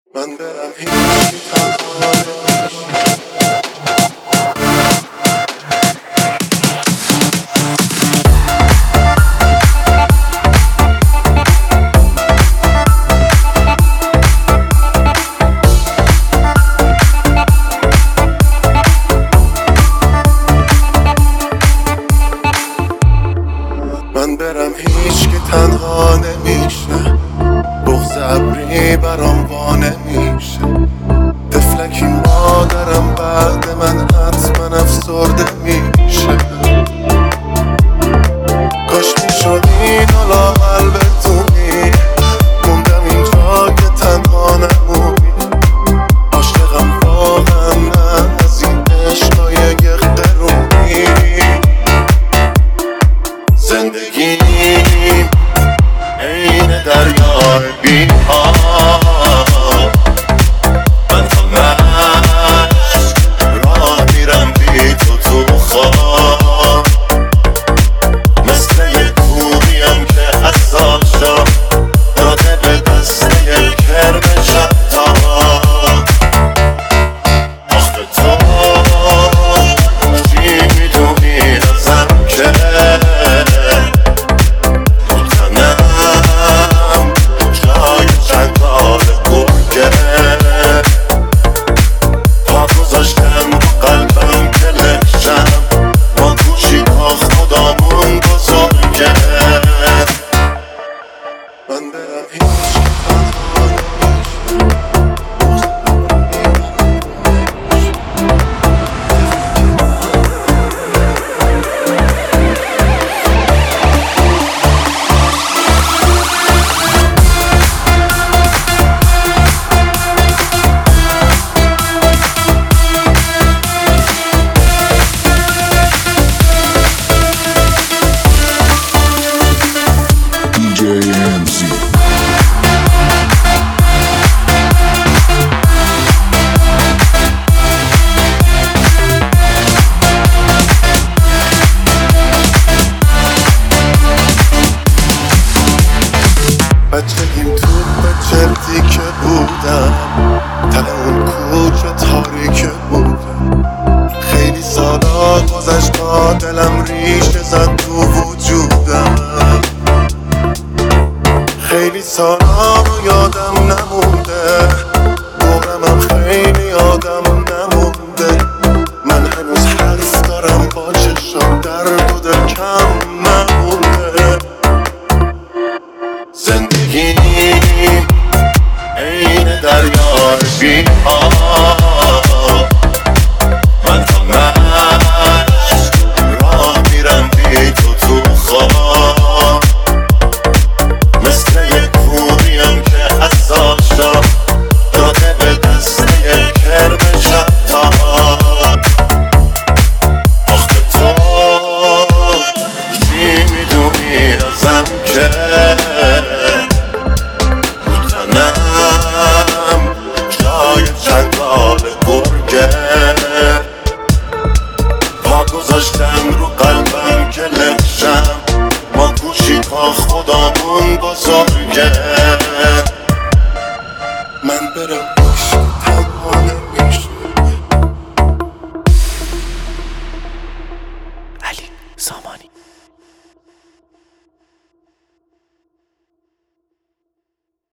من برم هیچی تنها نمیشه. من برم هیچ که تنها نمیشه، بغض ابری برام وا نمیشه. طفلکی مادرم بعد من حتما افسرده میشه. کاش میشد اینو لااقل بتونی، موندم اینجا که تنها نمونی. عاشقم واقعا نه از این عشقای یخدرونی. زندگیم عین دریای بی‌آب، من همش راه میرم بی تو خواب. مثل یه کوهیم که حساسا داده به دست یه کرم شبتاب. آخه تو چی میدونی ازم که من برم هیچ که تنها بچگیم تو بچردی که بودم، ته اون کوچه تاریکه بودم. خیلی سالا گذشت تا دلم ریشه زد تو وجودم. خیلی سالا رو یادم نمونده، دورمم خیلی آدم نمونده. من هنوز حرف دارم با چشم، درد و دل کم نمونده. زندگیم عین دریای بی‌آب،